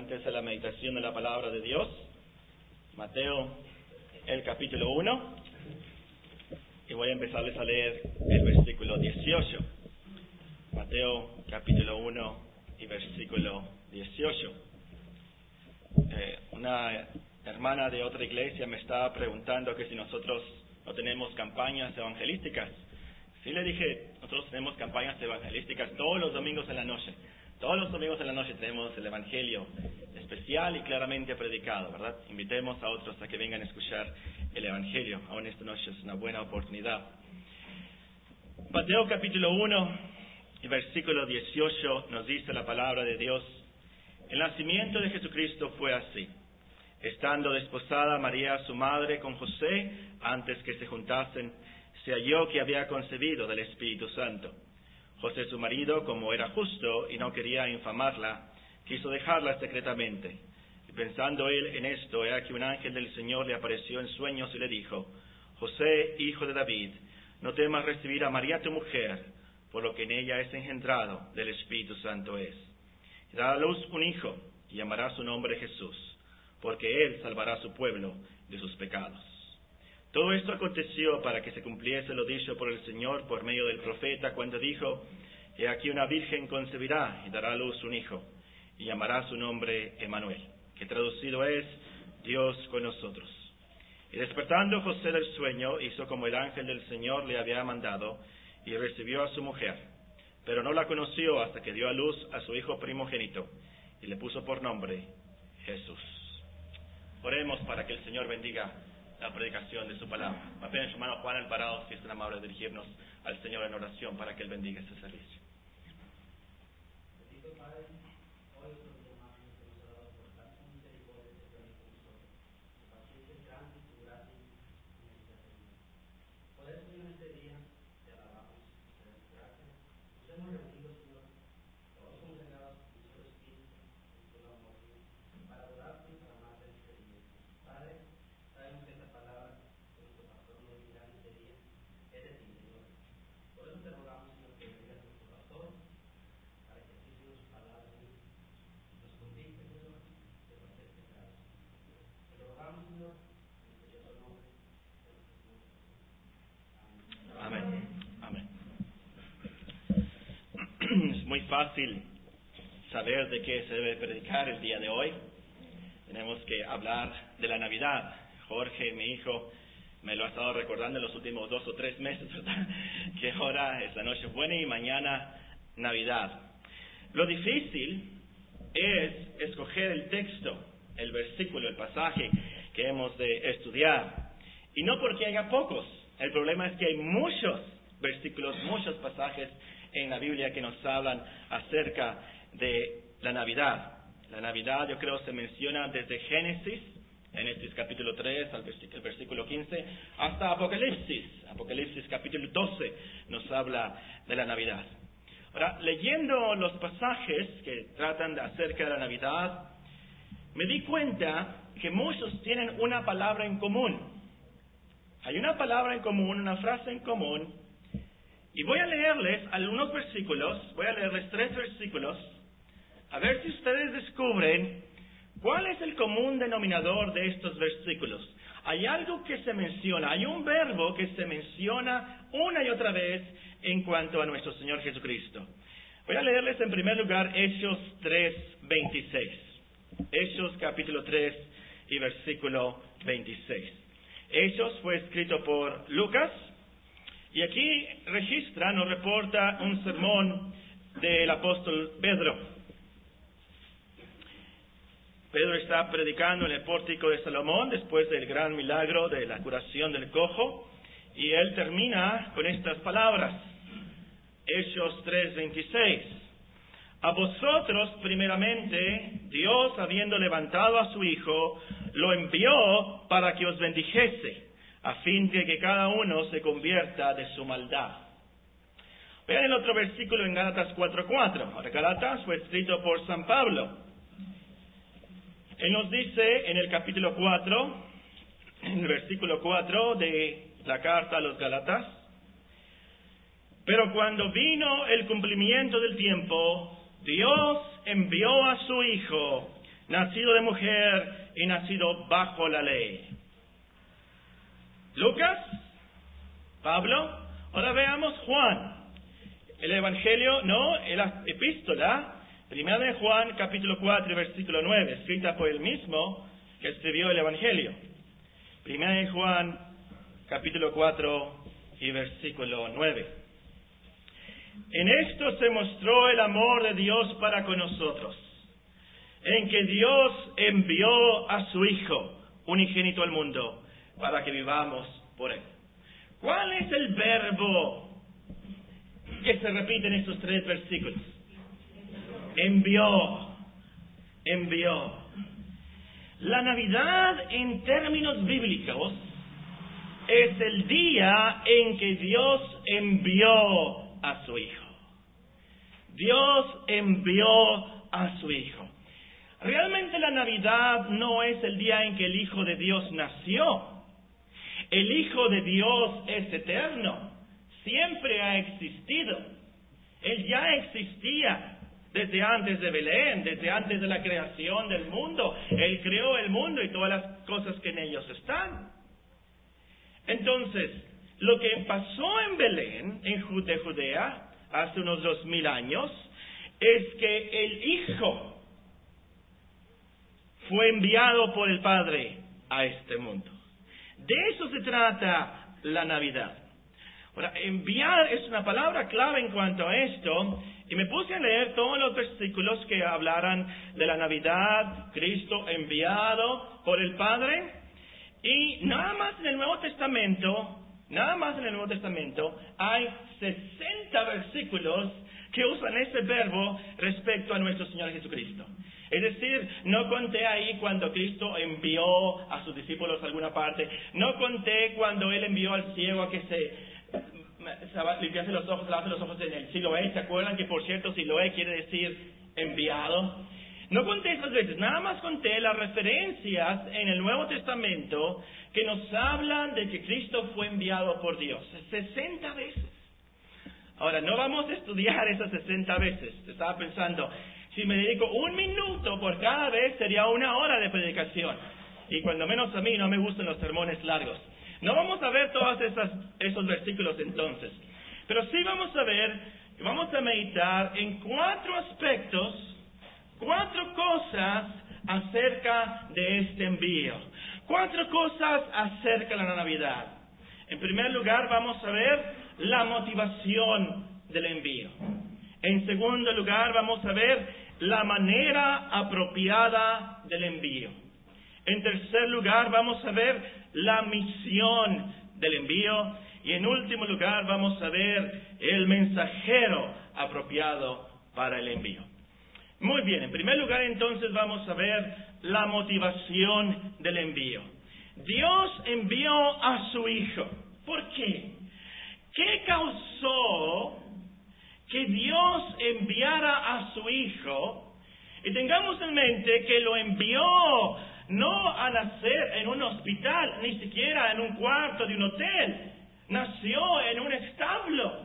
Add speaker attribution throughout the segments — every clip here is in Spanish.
Speaker 1: antes de la meditación de la palabra de Dios. Mateo, el capítulo 1. Y voy a empezarles a leer el versículo 18. Mateo, capítulo 1 y versículo 18. Una hermana de otra iglesia me estaba preguntando que si nosotros no tenemos campañas evangelísticas. Sí, le dije, nosotros tenemos campañas evangelísticas todos los domingos en la noche. Todos los domingos en la noche tenemos el evangelio especial y claramente predicado, ¿verdad? Invitemos a otros a que vengan a escuchar el evangelio. Aún esta noche es una buena oportunidad. Mateo capítulo 1 y versículo 18 nos dice la palabra de Dios: el nacimiento de Jesucristo fue así. Estando desposada María, su madre, con José, antes que se juntasen, se halló que había concebido del Espíritu Santo. José, su marido, como era justo y no quería infamarla, quiso dejarla secretamente. Y pensando él en esto, he aquí un ángel del Señor le apareció en sueños y le dijo: José, hijo de David, no temas recibir a María tu mujer, por lo que en ella es engendrado del Espíritu Santo es. Y dará a luz un hijo, y llamará su nombre Jesús, porque él salvará a su pueblo de sus pecados. Todo esto aconteció para que se cumpliese lo dicho por el Señor por medio del profeta, cuando dijo: He aquí una virgen concebirá y dará a luz un hijo, y llamará su nombre Emmanuel, que traducido es Dios con nosotros. Y despertando José del sueño, hizo como el ángel del Señor le había mandado, y recibió a su mujer. Pero no la conoció hasta que dio a luz a su hijo primogénito, y le puso por nombre Jesús. Oremos para que el Señor bendiga la predicación de su palabra. Apenas su hermano Juan Alvarado, si es tan amable de dirigirnos al Señor en oración para que Él bendiga este servicio.
Speaker 2: Bendito Padre, hoy nos llamamos y nos ha dado por tanta misericordia que tiene con nosotros. Tu paciencia es grande y tu gracia infinita, Señor. Por eso, en este día, te alabamos y te damos gracias. Nos hemos reunido, Señor, todos congregados en un solo espíritu, en solo amor, para adorarte y para amarte en este día. Padre, sabemos que esta palabra que nuestro pastor nos dirá en este día es de ti, Señor. Por eso te rogamos, Señor, que bendigas a nuestro pastor, para que así, Señor, su palabra, Señor, nos convicte, Señor, de nuestros pecados. Te lo rogamos, Señor, en el precioso nombre de nuestro Señor Jesús.
Speaker 1: Amén. Amén. Es muy fácil saber de qué se debe predicar el día de hoy. Tenemos que hablar de la Navidad. Jorge, mi hijo, me lo ha estado recordando en los últimos 2 o 3 meses, ¿verdad? Que ahora es la Nochebuena y mañana Navidad. Lo difícil es escoger el texto, el versículo, el pasaje que hemos de estudiar. Y no porque haya pocos. El problema es que hay muchos versículos, muchos pasajes en la Biblia que nos hablan acerca de la Navidad. La Navidad, yo creo, se menciona desde Génesis capítulo 3 al versículo 15, hasta Apocalipsis. Apocalipsis capítulo 12 nos habla de la Navidad. Ahora, leyendo los pasajes que tratan acerca de la Navidad, me di cuenta que muchos tienen una palabra en común. Hay una palabra en común, una frase en común, y voy a leerles algunos versículos, voy a leerles 3 versículos, a ver si ustedes descubren cuál es el común denominador de estos versículos. Hay algo que se menciona, hay un verbo que se menciona una y otra vez en cuanto a nuestro Señor Jesucristo. Voy a leerles en primer lugar Hechos 3:26. Hechos capítulo 3 y versículo 26. Hechos fue escrito por Lucas, y aquí registra, nos reporta un sermón del apóstol Pedro. Pedro está predicando en el pórtico de Salomón después del gran milagro de la curación del cojo, y él termina con estas palabras. Hechos 3:26. A vosotros primeramente, Dios, habiendo levantado a su Hijo, lo envió para que os bendijese, a fin de que cada uno se convierta de su maldad. Vean el otro versículo en Gálatas 4:4. Ahora, Gálatas fue escrito por San Pablo. Él nos dice en el capítulo 4, en el versículo 4 de la carta a los Gálatas: pero cuando vino el cumplimiento del tiempo, Dios envió a su Hijo, nacido de mujer y nacido bajo la ley. Lucas, Pablo, ahora veamos Juan. El Evangelio, no, la epístola, primera de Juan, capítulo 4, versículo 9, escrita por él mismo, que escribió el Evangelio. Primera de Juan, capítulo 4 y versículo 9. En esto se mostró el amor de Dios para con nosotros, en que Dios envió a su Hijo unigénito al mundo, para que vivamos por él. ¿Cuál es el verbo que se repite en estos 3 versículos? Envió. La Navidad, en términos bíblicos, es el día en que Dios envió a su Hijo. Dios envió a su Hijo. Realmente la Navidad no es el día en que el Hijo de Dios nació. El Hijo de Dios es eterno. Siempre ha existido. Él ya existía desde antes de Belén, desde antes de la creación del mundo. Él creó el mundo y todas las cosas que en ellos están. Entonces, lo que pasó en Belén, de Judea, hace unos 2000 años, es que el Hijo fue enviado por el Padre a este mundo. De eso se trata la Navidad. Ahora, enviar es una palabra clave en cuanto a esto, y me puse a leer todos los versículos que hablaran de la Navidad, Cristo enviado por el Padre, y nada más en el Nuevo Testamento hay 60 versículos que usan ese verbo respecto a nuestro Señor Jesucristo. Es decir, no conté ahí cuando Cristo envió a sus discípulos a alguna parte, no conté cuando Él envió al ciego a que se limpiase los ojos, lavase los ojos en el Siloé. ¿Se acuerdan que, por cierto, Siloé quiere decir enviado? No conté esas veces, nada más conté las referencias en el Nuevo Testamento que nos hablan de que Cristo fue enviado por Dios. 60 veces. Ahora, no vamos a estudiar esas 60 veces. Estaba pensando, si me dedico 1 minuto por cada vez, sería 1 hora de predicación. Y cuando menos a mí no me gustan los sermones largos. No vamos a ver todos esos versículos entonces. Pero sí vamos a meditar en 4 aspectos, 4 cosas acerca de este envío. 4 cosas acerca de la Navidad. En primer lugar, vamos a ver la motivación del envío. En segundo lugar, vamos a ver la manera apropiada del envío. En tercer lugar, vamos a ver la misión del envío. Y en último lugar, vamos a ver el mensajero apropiado para el envío. Muy bien, en primer lugar entonces vamos a ver la motivación del envío. Dios envió a su Hijo. ¿Por qué? ¿Qué causó que Dios enviara a su Hijo? Y tengamos en mente que lo envió no a nacer en un hospital, ni siquiera en un cuarto de un hotel. Nació en un establo.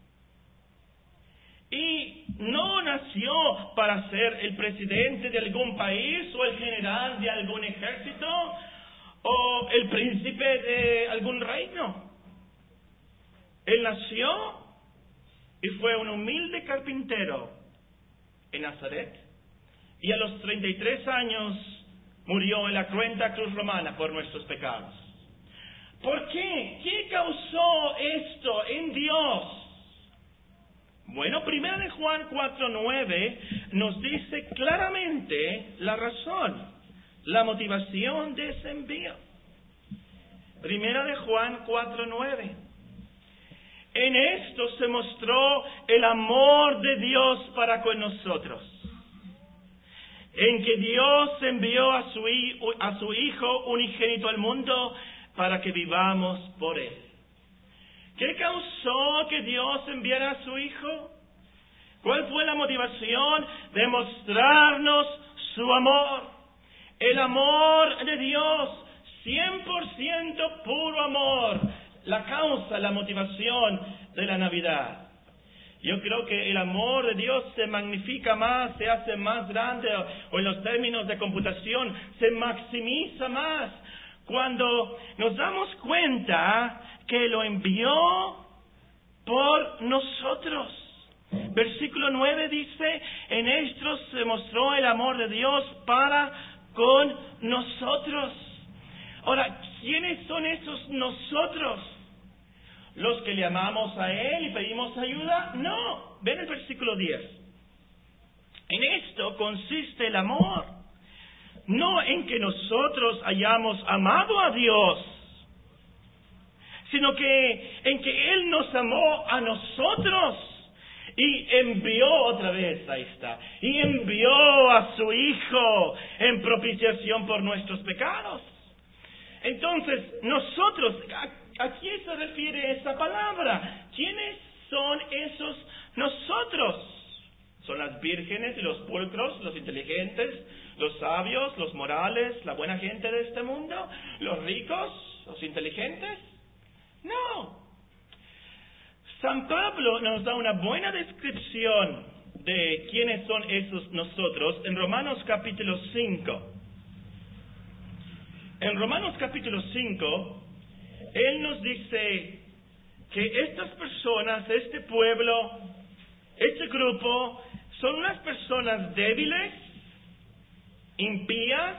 Speaker 1: Y no nació para ser el presidente de algún país o el general de algún ejército o el príncipe de algún reino. Él nació y fue un humilde carpintero en Nazaret, y a los 33 años murió en la cruenta cruz romana por nuestros pecados. ¿Por qué? ¿Qué causó esto en Dios? Bueno, 1 de Juan 4:9 nos dice claramente la razón, la motivación de ese envío. 1 de Juan 4:9. En esto se mostró el amor de Dios para con nosotros, en que Dios envió a su Hijo unigénito al mundo para que vivamos por Él. ¿Qué causó que Dios enviara a su Hijo? ¿Cuál fue la motivación? De mostrarnos su amor. El amor de Dios, 100% puro amor. La causa, la motivación de la Navidad. Yo creo que el amor de Dios se magnifica más, se hace más grande, o en los términos de computación, se maximiza más cuando nos damos cuenta que lo envió por nosotros. Versículo 9 dice, en estos se mostró el amor de Dios para con nosotros. Ahora, ¿quiénes son esos nosotros? ¿Los que le amamos a Él y pedimos ayuda? No. Ven el versículo 10. En esto consiste el amor. No en que nosotros hayamos amado a Dios, sino que en que Él nos amó a nosotros y envió otra vez, ahí está, y envió a su Hijo en propiciación por nuestros pecados. Entonces, nosotros, ¿a quién se refiere esa palabra? ¿Quiénes son esos nosotros? Son las vírgenes y los pulcros, los inteligentes, los sabios, los morales, la buena gente de este mundo, los ricos, los inteligentes. No. San Pablo nos da una buena descripción de quiénes son esos nosotros en Romanos capítulo 5. En Romanos capítulo 5, Él nos dice que estas personas, este pueblo, este grupo, son unas personas débiles, impías,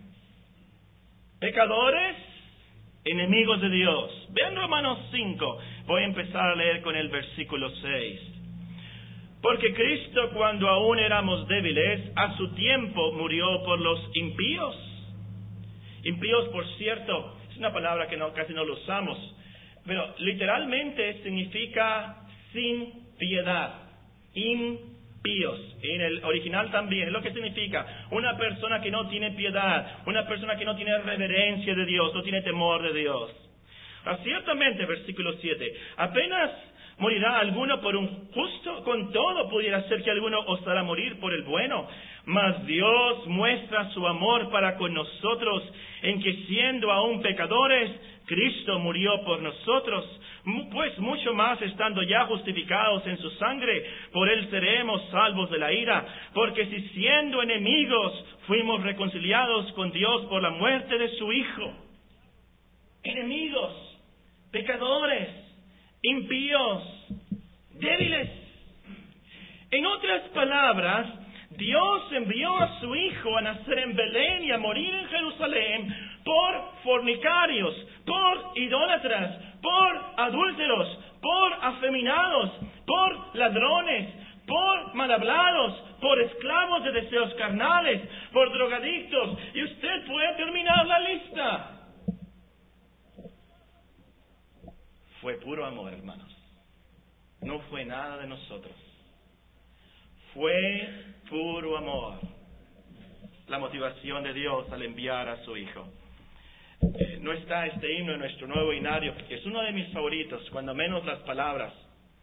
Speaker 1: pecadores, enemigos de Dios. Vean Romanos 5, voy a empezar a leer con el versículo 6. Porque Cristo, cuando aún éramos débiles, a su tiempo murió por los impíos. Impíos, por cierto, es una palabra que casi no lo usamos, pero literalmente significa sin piedad, impíos. En el original también es lo que significa una persona que no tiene piedad, una persona que no tiene reverencia de Dios, no tiene temor de Dios. Ciertamente, versículo 7, apenas morirá alguno por un justo, con todo pudiera ser que alguno osara morir por el bueno. Mas Dios muestra su amor para con nosotros en que siendo aún pecadores, Cristo murió por nosotros. Pues mucho más estando ya justificados en su sangre, por Él seremos salvos de la ira. Porque si siendo enemigos fuimos reconciliados con Dios por la muerte de su Hijo. Enemigos, pecadores, impíos, débiles. En otras palabras, Dios envió a su Hijo a nacer en Belén y a morir en Jerusalén por fornicarios, por idólatras, por adúlteros, por afeminados, por ladrones, por mal hablados, por esclavos de deseos carnales, por drogadictos, y usted puede terminar la lista. Fue puro amor, hermanos. No fue nada de nosotros. Fue puro amor. La motivación de Dios al enviar a su Hijo. No está este himno en nuestro nuevo himnario, que es uno de mis favoritos, cuando menos las palabras.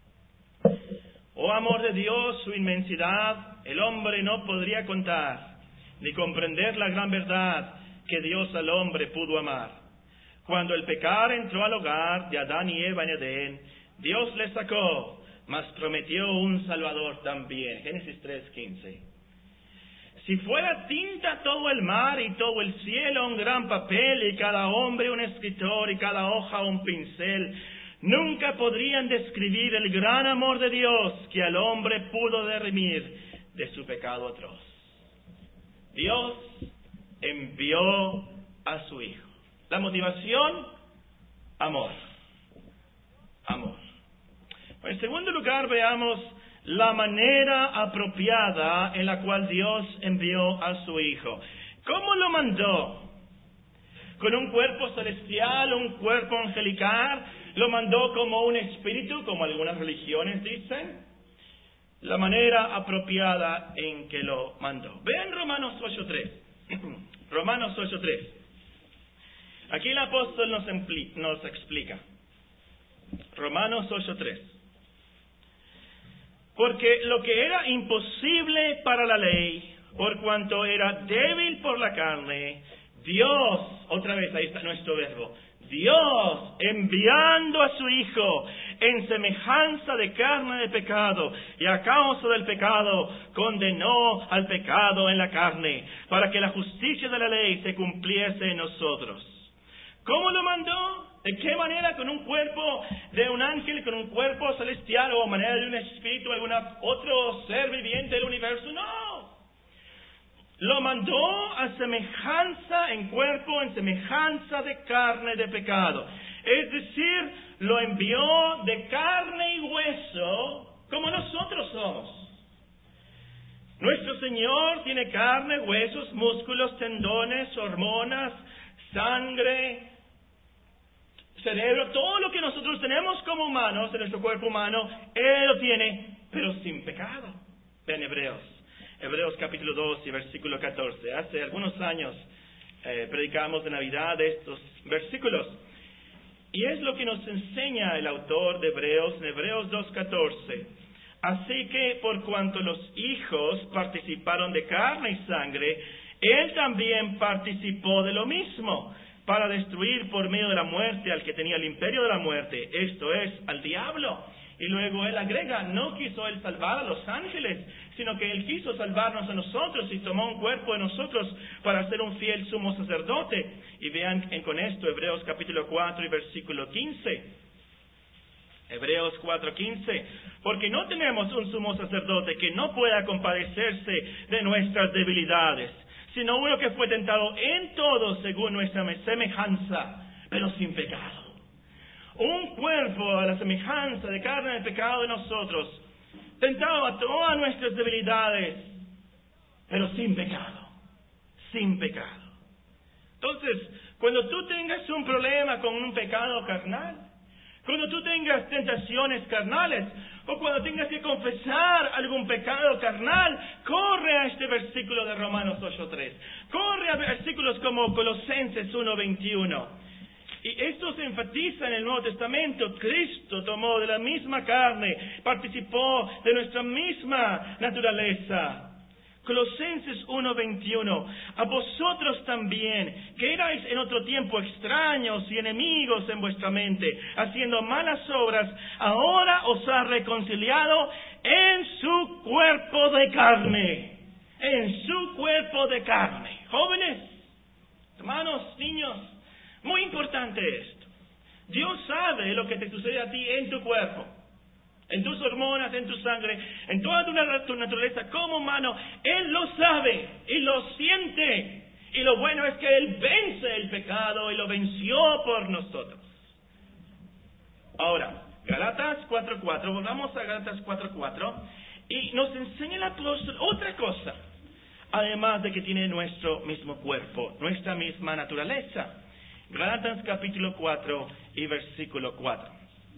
Speaker 1: Oh amor de Dios, su inmensidad, el hombre no podría contar, ni comprender la gran verdad que Dios al hombre pudo amar. Cuando el pecado entró al hogar de Adán y Eva en Edén, Dios les sacó, mas prometió un Salvador también. Génesis 3:15. Si fuera tinta todo el mar y todo el cielo un gran papel y cada hombre un escritor y cada hoja un pincel, nunca podrían describir el gran amor de Dios que al hombre pudo redimir de su pecado atroz. Dios envió a su Hijo. La motivación, amor. Amor. En segundo lugar, veamos la manera apropiada en la cual Dios envió a su Hijo. ¿Cómo lo mandó? ¿Con un cuerpo celestial, un cuerpo angelical? ¿Lo mandó como un espíritu, como algunas religiones dicen? La manera apropiada en que lo mandó. Vean Romanos 8:3. Romanos 8:3. Aquí el apóstol nos explica. Romanos 8:3. Porque lo que era imposible para la ley, por cuanto era débil por la carne, Dios, otra vez ahí está nuestro verbo, Dios enviando a su Hijo en semejanza de carne de pecado, y a causa del pecado condenó al pecado en la carne, para que la justicia de la ley se cumpliese en nosotros. ¿Cómo lo mandó? ¿De qué manera? ¿Con un cuerpo de un ángel, con un cuerpo celestial o a manera de un espíritu, algún otro ser viviente del universo? No. Lo mandó a semejanza en cuerpo, en semejanza de carne de pecado. Es decir, lo envió de carne y hueso como nosotros somos. Nuestro Señor tiene carne, huesos, músculos, tendones, hormonas, sangre, cerebro, todo lo que nosotros tenemos como humanos en nuestro cuerpo humano, Él lo tiene, pero sin pecado. Vean Hebreos capítulo 2 y versículo 14. Hace algunos años predicamos de Navidad estos versículos. Y es lo que nos enseña el autor de Hebreos en Hebreos 2:14. Así que por cuanto los hijos participaron de carne y sangre, Él también participó de lo mismo, para destruir por medio de la muerte al que tenía el imperio de la muerte, esto es, al diablo. Y luego él agrega, no quiso él salvar a los ángeles, sino que él quiso salvarnos a nosotros y tomó un cuerpo de nosotros para ser un fiel sumo sacerdote. Y vean con esto Hebreos capítulo 4 y versículo 15. Hebreos 4:15. Porque no tenemos un sumo sacerdote que no pueda compadecerse de nuestras debilidades, sino uno que fue tentado en todo según nuestra semejanza, pero sin pecado. Un cuerpo a la semejanza de carne de pecado de nosotros, tentado a todas nuestras debilidades, pero sin pecado. Sin pecado. Entonces, cuando tú tengas un problema con un pecado carnal, cuando tú tengas tentaciones carnales, o cuando tengas que confesar algún pecado carnal, corre a este versículo de Romanos 8:3. Corre a versículos como Colosenses 1:21. Y esto se enfatiza en el Nuevo Testamento. Cristo tomó de la misma carne, participó de nuestra misma naturaleza. Colosenses 1:21. A vosotros también, que erais en otro tiempo extraños y enemigos en vuestra mente, haciendo malas obras, ahora os ha reconciliado en su cuerpo de carne. En su cuerpo de carne. Jóvenes, hermanos, niños, muy importante esto. Dios sabe lo que te sucede a ti en tu cuerpo, en tus hormonas, en tu sangre, en toda tu naturaleza como humano. Él lo sabe y lo siente. Y lo bueno es que Él vence el pecado y lo venció por nosotros. Ahora, Gálatas 4:4, volvamos a Gálatas 4:4, y nos enseña el apóstol otra cosa, además de que tiene nuestro mismo cuerpo, nuestra misma naturaleza. Gálatas capítulo 4 y versículo 4.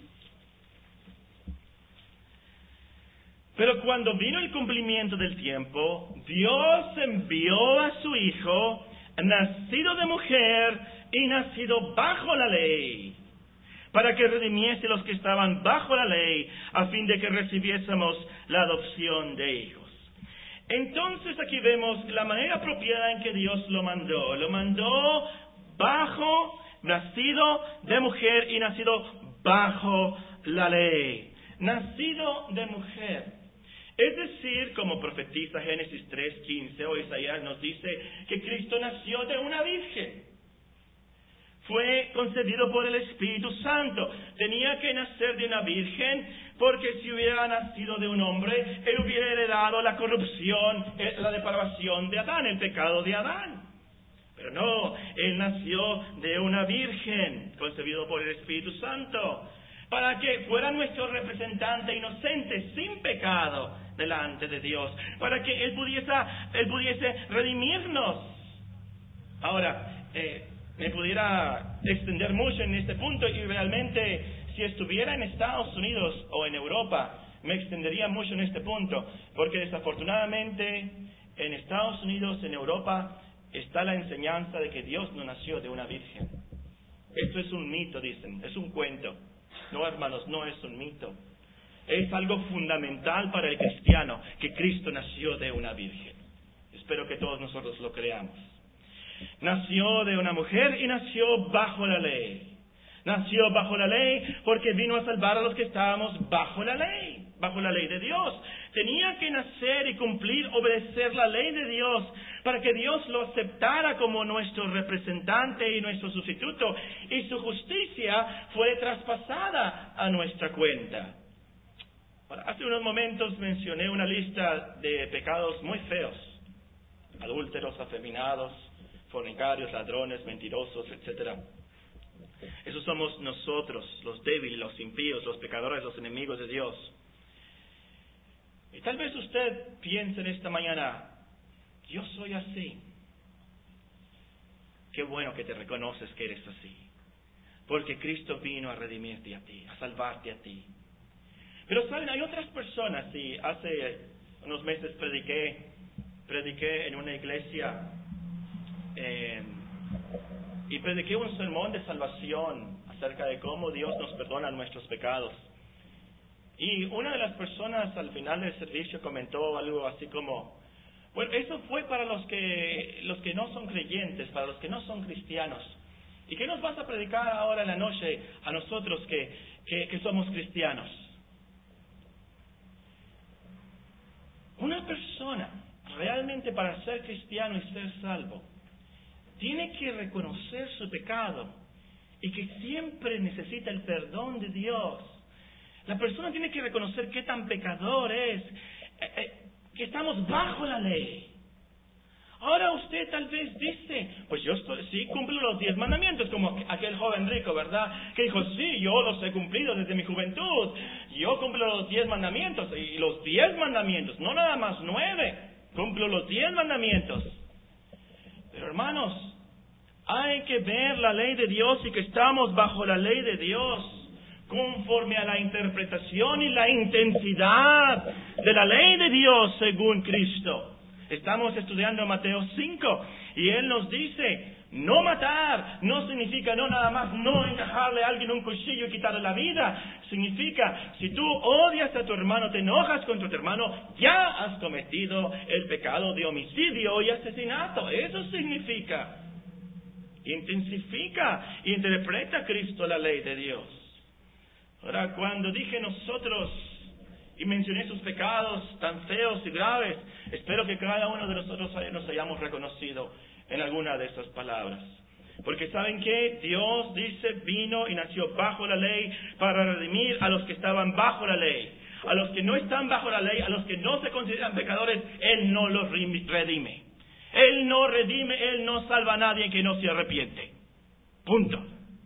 Speaker 1: Pero cuando vino el cumplimiento del tiempo, Dios envió a su Hijo, nacido de mujer y nacido bajo la ley, para que redimiese los que estaban bajo la ley, a fin de que recibiésemos la adopción de hijos. Entonces aquí vemos la manera apropiada en que Dios lo mandó. Lo mandó bajo, nacido de mujer y nacido bajo la ley. Nacido de mujer. Es decir, como profetiza Génesis 3:15 o Isaías nos dice que Cristo nació de una virgen. Fue concebido por el Espíritu Santo. Tenía que nacer de una virgen porque si hubiera nacido de un hombre, él hubiera heredado la corrupción, la depravación de Adán, el pecado de Adán. Pero no, él nació de una virgen, concebido por el Espíritu Santo, para que fuera nuestro representante inocente, sin pecado, delante de Dios, para que Él pudiese redimirnos. Ahora, me pudiera extender mucho en este punto, y realmente, si estuviera en Estados Unidos o en Europa, me extendería mucho en este punto, porque desafortunadamente, en Estados Unidos, en Europa, está la enseñanza de que Dios no nació de una virgen. Esto es un mito, dicen, es un cuento. No, hermanos, no es un mito. Es algo fundamental para el cristiano, que Cristo nació de una virgen. Espero que todos nosotros lo creamos. Nació de una mujer y nació bajo la ley. Nació bajo la ley porque vino a salvar a los que estábamos bajo la ley de Dios. Tenía que nacer y cumplir, obedecer la ley de Dios para que Dios lo aceptara como nuestro representante y nuestro sustituto, y su justicia fue traspasada a nuestra cuenta. Ahora, hace unos momentos mencioné una lista de pecados muy feos: adúlteros, afeminados, fornicarios, ladrones, mentirosos, etc. Esos somos nosotros, los débiles, los impíos, los pecadores, los enemigos de Dios. Y tal vez usted piense en esta mañana: yo soy así. Qué bueno que te reconoces que eres así, porque Cristo vino a redimirte a ti, a salvarte a ti. Pero saben, hay otras personas, y hace unos meses prediqué en una iglesia y prediqué un sermón de salvación acerca de cómo Dios nos perdona nuestros pecados. Y una de las personas al final del servicio comentó algo así como: bueno, eso fue para los que no son creyentes, para los que no son cristianos. ¿Y qué nos vas a predicar ahora en la noche a nosotros que somos cristianos? Una persona realmente, para ser cristiano y ser salvo, tiene que reconocer su pecado y que siempre necesita el perdón de Dios. La persona tiene que reconocer qué tan pecador es, que estamos bajo la ley. Ahora usted tal vez dice: pues yo sí cumplo los 10 mandamientos, como aquel joven rico, ¿verdad? Que dijo: sí, yo los he cumplido desde mi juventud. Yo cumplo los 10 mandamientos, y los 10 mandamientos, no nada más 9. Cumplo los 10 mandamientos. Pero hermanos, hay que ver la ley de Dios y que estamos bajo la ley de Dios, conforme a la interpretación y la intensidad de la ley de Dios según Cristo. Estamos estudiando Mateo 5 y Él nos dice: no matar no significa no nada más no encajarle a alguien un cuchillo y quitarle la vida. Significa, si tú odias a tu hermano, te enojas contra tu hermano, ya has cometido el pecado de homicidio y asesinato. Eso significa. Intensifica, interpreta Cristo la ley de Dios. Ahora, cuando dije nosotros y mencioné sus pecados tan feos y graves, espero que cada uno de nosotros nos hayamos reconocido en alguna de esas palabras. Porque ¿saben qué? Dios dice: vino y nació bajo la ley para redimir a los que estaban bajo la ley. A los que no están bajo la ley, a los que no se consideran pecadores, Él no los redime. Él no redime, Él no salva a nadie que no se arrepiente. Punto.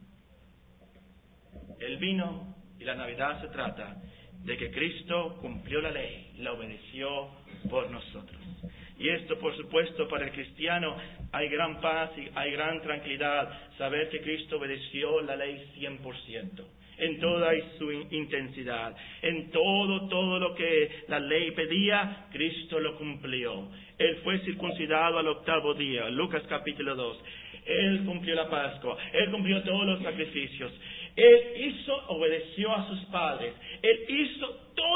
Speaker 1: El vino y la Navidad se trata de que Cristo cumplió la ley, la obedeció por nosotros. Y esto, por supuesto, para el cristiano hay gran paz y hay gran tranquilidad, saber que Cristo obedeció la ley 100%, en toda su intensidad, en todo lo que la ley pedía, Cristo lo cumplió. Él fue circuncidado al 8º día, Lucas capítulo 2. Él cumplió la Pascua, Él cumplió todos los sacrificios. Él obedeció a sus padres. Él hizo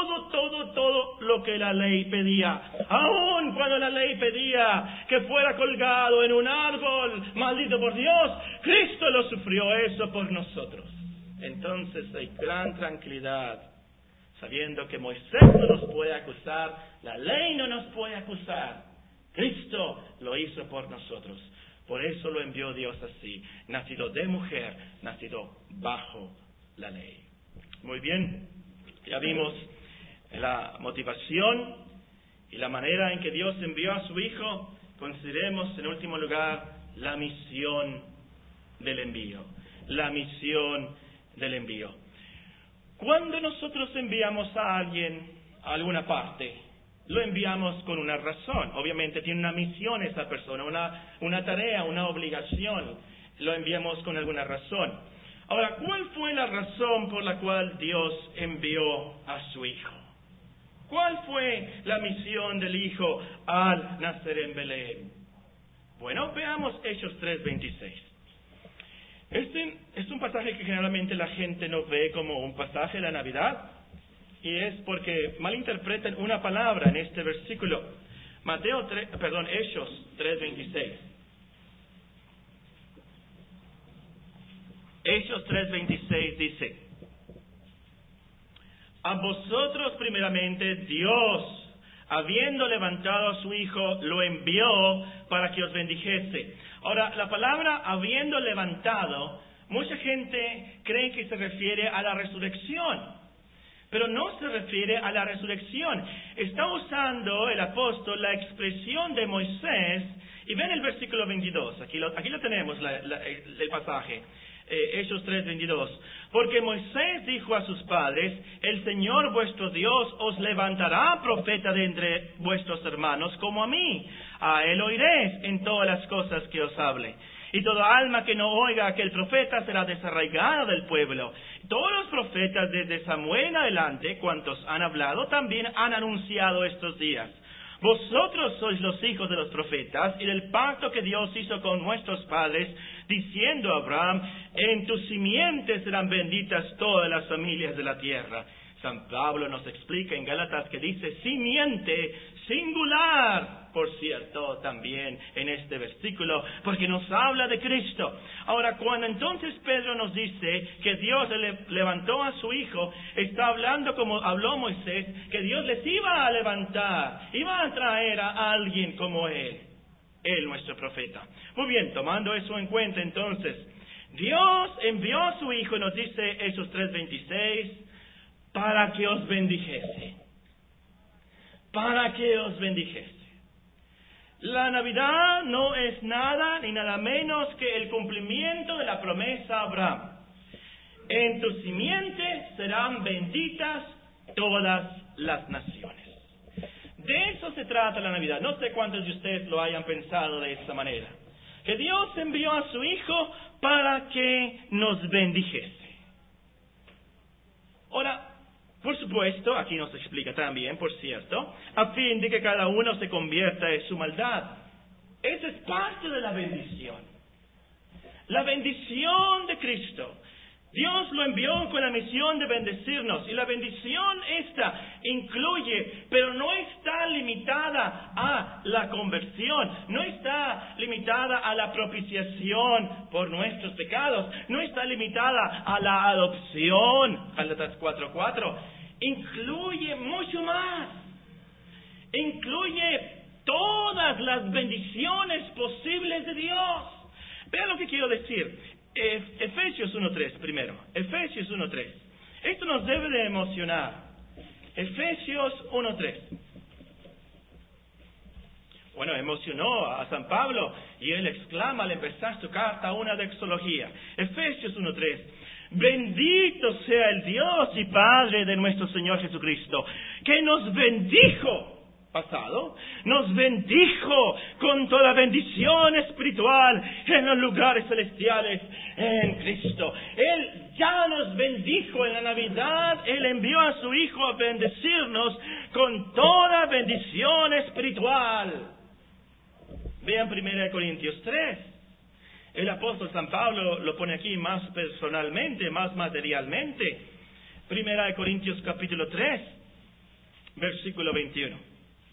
Speaker 1: todo lo que la ley pedía. Aun cuando la ley pedía que fuera colgado en un árbol, maldito por Dios, Cristo lo sufrió eso por nosotros. Entonces hay gran tranquilidad, sabiendo que Moisés no nos puede acusar, la ley no nos puede acusar. Cristo lo hizo por nosotros. Por eso lo envió Dios así, nacido de mujer, nacido bajo la ley. Muy bien, ya vimos la motivación y la manera en que Dios envió a su Hijo. Consideremos en último lugar la misión del envío. La misión del envío. Cuando nosotros enviamos a alguien a alguna parte, lo enviamos con una razón. Obviamente tiene una misión esa persona, una tarea, una obligación. Lo enviamos con alguna razón. Ahora, ¿cuál fue la razón por la cual Dios envió a su Hijo? ¿Cuál fue la misión del Hijo al nacer en Belén? Bueno, veamos Hechos 3:26. Este es un pasaje que generalmente la gente no ve como un pasaje de la Navidad, y es porque malinterpretan una palabra en este versículo. Hechos 3:26. Hechos 3:26 dice: a vosotros primeramente Dios, habiendo levantado a su Hijo, lo envió para que os bendijese. Ahora, la palabra habiendo levantado, mucha gente cree que se refiere a la resurrección, pero no se refiere a la resurrección. Está usando el apóstol la expresión de Moisés, y ven el versículo 22, aquí lo tenemos, el pasaje, Hechos 3:22. Porque Moisés dijo a sus padres: el Señor vuestro Dios os levantará profeta de entre vuestros hermanos como a mí. A él oiréis en todas las cosas que os hable. Y toda alma que no oiga a aquel profeta será desarraigada del pueblo. Todos los profetas desde Samuel en adelante, cuantos han hablado, también han anunciado estos días. Vosotros sois los hijos de los profetas y del pacto que Dios hizo con nuestros padres, diciendo a Abraham: en tus simientes serán benditas todas las familias de la tierra. San Pablo nos explica en Gálatas que dice simiente singular, por cierto, también en este versículo, porque nos habla de Cristo. Ahora, cuando entonces Pedro nos dice que Dios levantó a su Hijo, está hablando como habló Moisés, que Dios les iba a levantar, iba a traer a alguien como Él nuestro profeta. Muy bien, tomando eso en cuenta entonces, Dios envió a su Hijo, nos dice Hechos 3:26, para que os bendijese. Para que os bendijese. La Navidad no es nada ni nada menos que el cumplimiento de la promesa a Abraham. En tu simiente serán benditas todas las naciones. De eso se trata la Navidad. No sé cuántos de ustedes lo hayan pensado de esa manera. Que Dios envió a su Hijo para que nos bendijese. Ahora, por supuesto, aquí nos explica también, por cierto, a fin de que cada uno se convierta en su maldad. Esa es parte de la bendición. La bendición de Cristo. Dios lo envió con la misión de bendecirnos. Y la bendición esta incluye, pero no está limitada a la conversión. No está limitada a la propiciación por nuestros pecados. No está limitada a la adopción. Gálatas 4:4. Incluye mucho más. Incluye todas las bendiciones posibles de Dios. Vean lo que quiero decir. Efesios 1:3 primero. Efesios 1:3. Esto nos debe de emocionar. Efesios 1:3. Bueno, emocionó a San Pablo y él exclama al empezar su carta una doxología. Efesios 1:3. Bendito sea el Dios y Padre de nuestro Señor Jesucristo, que nos bendijo. Pasado, nos bendijo con toda bendición espiritual en los lugares celestiales en Cristo. Él ya nos bendijo en la Navidad. Él envió a su Hijo a bendecirnos con toda bendición espiritual. Vean 1 Corintios 3. El apóstol San Pablo lo pone aquí más personalmente, más materialmente. 1 Corintios capítulo 3, versículo 21.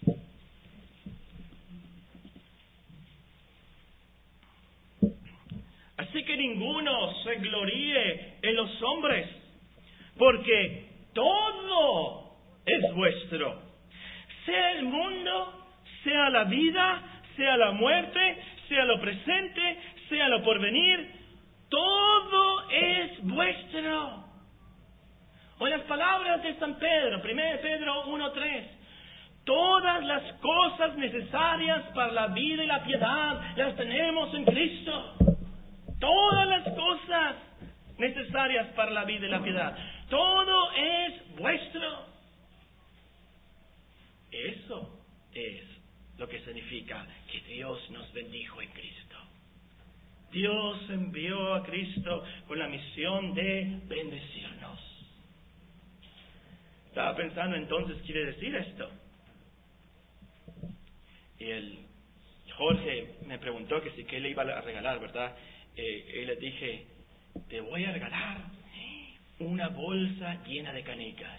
Speaker 1: Así que ninguno se gloríe en los hombres, porque todo es vuestro. Sea el mundo, sea la vida, sea la muerte, sea lo presente, sea lo porvenir, todo es vuestro. O las palabras de San Pedro, 1 Pedro 1:3. Todas las cosas necesarias para la vida y la piedad las tenemos en Cristo. Todas las cosas necesarias para la vida y la piedad. Todo es vuestro. Eso es lo que significa que Dios nos bendijo en Cristo. Dios envió a Cristo con la misión de bendecirnos. Estaba pensando entonces, ¿quiere decir esto? Y Jorge me preguntó que si qué le iba a regalar, ¿verdad? Y le dije, te voy a regalar una bolsa llena de canicas.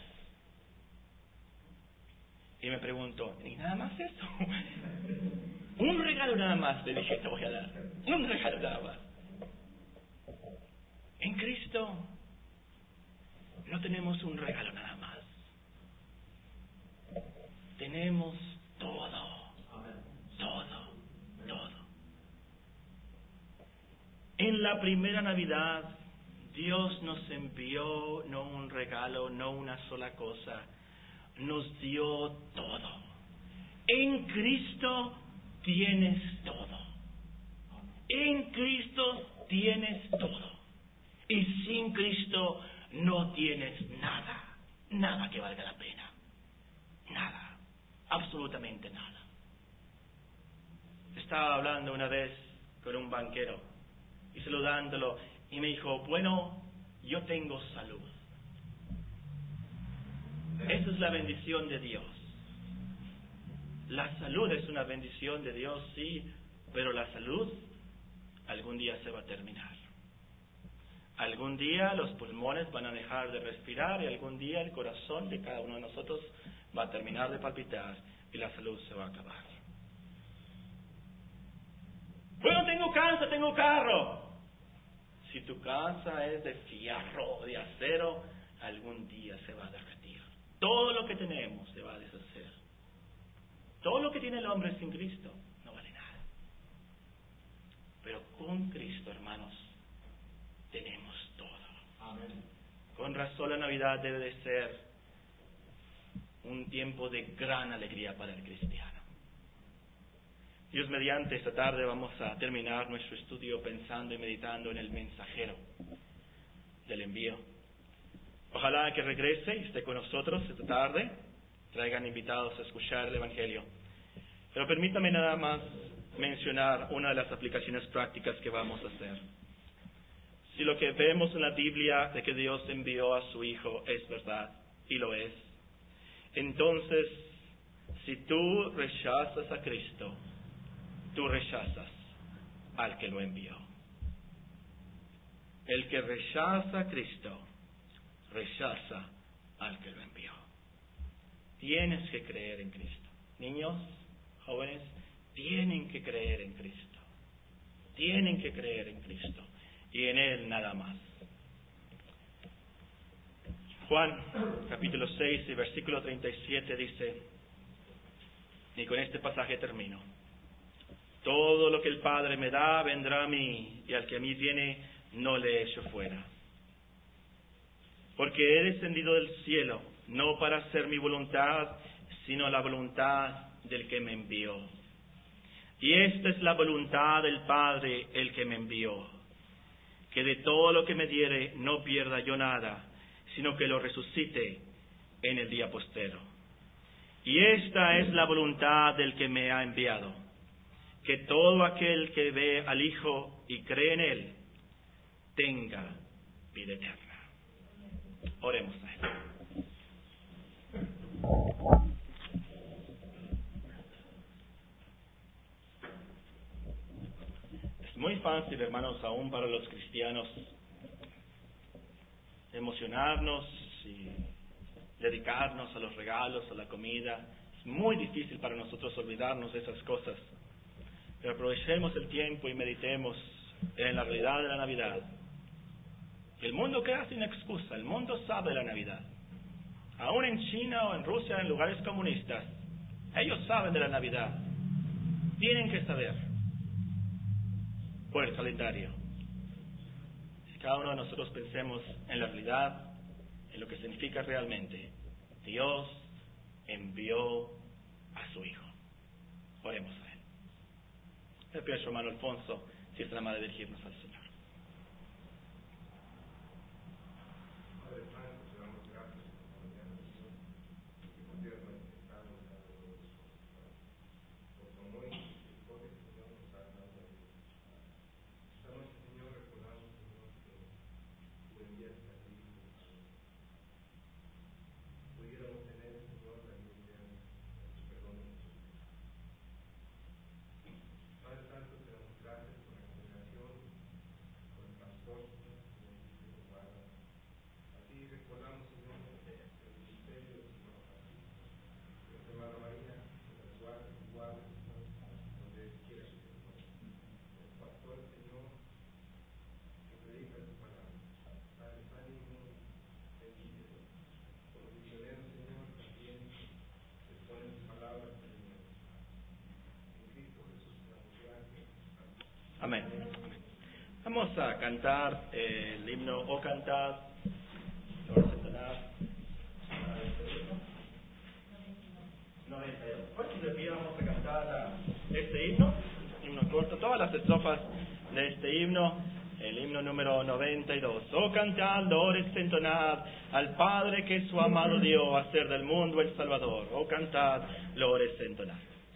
Speaker 1: Y me preguntó, ¿y nada más eso? Un regalo nada más, le dije, te voy a dar. Un regalo nada más. En Cristo no tenemos un regalo nada más. Tenemos todo. Todo. Todo. En la primera Navidad, Dios nos envió no un regalo, no una sola cosa. Nos dio todo. En Cristo tienes todo. En Cristo tienes todo. Y sin Cristo no tienes nada. Nada que valga la pena. Nada. Absolutamente nada. Estaba hablando una vez con un banquero y saludándolo y me dijo, bueno, yo tengo salud. Esa es la bendición de Dios. La salud es una bendición de Dios, sí, pero la salud algún día se va a terminar. Algún día los pulmones van a dejar de respirar y algún día el corazón de cada uno de nosotros va a terminar de palpitar y la salud se va a acabar. Bueno, tengo casa, tengo carro. Si tu casa es de fierro o de acero, algún día se va a derretir. Todo lo que tenemos se va a deshacer. Todo lo que tiene el hombre sin Cristo no vale nada. Pero con Cristo, hermanos, tenemos todo. Amén. Con razón la Navidad debe de ser un tiempo de gran alegría para el cristiano. Dios mediante, esta tarde vamos a terminar nuestro estudio pensando y meditando en el mensajero del envío. Ojalá que regrese y esté con nosotros esta tarde, traigan invitados a escuchar el Evangelio. Pero permítame nada más mencionar una de las aplicaciones prácticas que vamos a hacer. Si lo que vemos en la Biblia de que Dios envió a su Hijo es verdad, y lo es, entonces, si tú rechazas a Cristo, tú rechazas al que lo envió. El que rechaza a Cristo, rechaza al que lo envió. Tienes que creer en Cristo. Niños, jóvenes, tienen que creer en Cristo. Tienen que creer en Cristo. Y en Él nada más. Juan, capítulo 6 y versículo 37 dice, y con este pasaje termino: todo lo que el Padre me da vendrá a mí, y al que a mí viene no le echo fuera. Porque he descendido del cielo, no para hacer mi voluntad, sino la voluntad del que me envió. Y esta es la voluntad del Padre, el que me envió, que de todo lo que me diere no pierda yo nada, sino que lo resucite en el día postero. Y esta es la voluntad del que me ha enviado, que todo aquel que ve al Hijo y cree en Él, tenga vida eterna. Oremos a Él. Es muy fácil, hermanos, aún para los cristianos, emocionarnos y dedicarnos a los regalos, a la comida. Es muy difícil para nosotros olvidarnos de esas cosas. Pero aprovechemos el tiempo y meditemos en la realidad de la Navidad. El mundo queda sin excusa, el mundo sabe de la Navidad. Aún en China o en Rusia, en lugares comunistas, ellos saben de la Navidad. Tienen que saber por el calendario. Si cada uno de nosotros pensemos en la realidad, en lo que significa realmente, Dios envió a su Hijo. Oremos a Él. Le pido a su hermano Alfonso si es la manera de dirigirnos al Señor. Amén. Vamos a cantar el himno O Cantad, Lores entonad. 92. ¿Cuántos de pie vamos a cantar este himno? Himno corto, todas las estrofas de este himno, el himno número 92. Oh cantad, lores entonad, al Padre que su amado dio a hacer del mundo el Salvador. Oh cantad, lores entonad.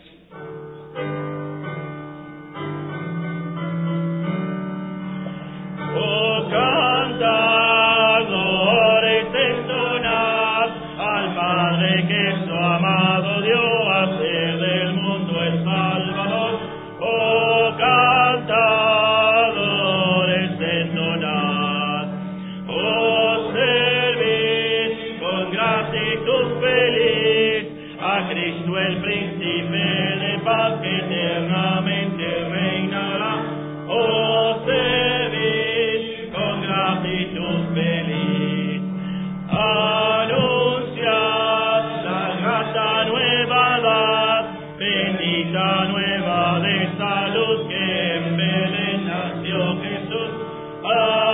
Speaker 1: Oh cantad, lores entonad, al Padre que su amado dio a hacer del mundo el Salvador. Oh cantad, lores entonad. Oh servid con gratitud feliz a Cristo el príncipe de paz que eternamente reinará. Oh servid con gratitud feliz. Anunciad la grata nueva edad, bendita nueva de salud que en Belén nació Jesús.